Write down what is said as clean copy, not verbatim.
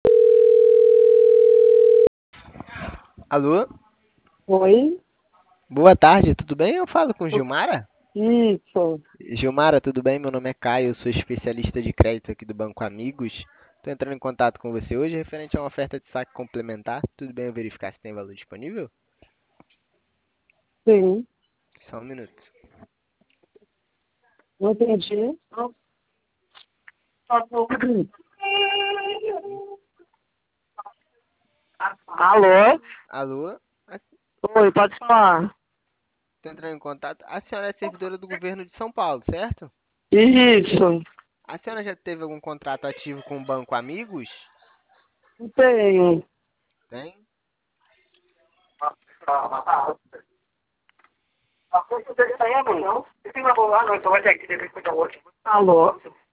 Alô? Oi? Boa tarde, tudo bem? Eu falo com Gilmara? Isso. Gilmara, tudo bem? Meu nome é Caio, eu sou especialista de crédito aqui do Banco Amigos. Estou entrando em contato com você hoje referente a uma oferta de saque complementar. Tudo bem eu verificar se tem valor disponível? Sim. Só um minuto. Não entendi. Alô? Alô? Oi, pode falar. Estou entrando em contato. A senhora é servidora do governo de São Paulo, certo? Isso. A senhora já teve algum contrato ativo com o Banco Amigos? Não tenho. Tem? Alô?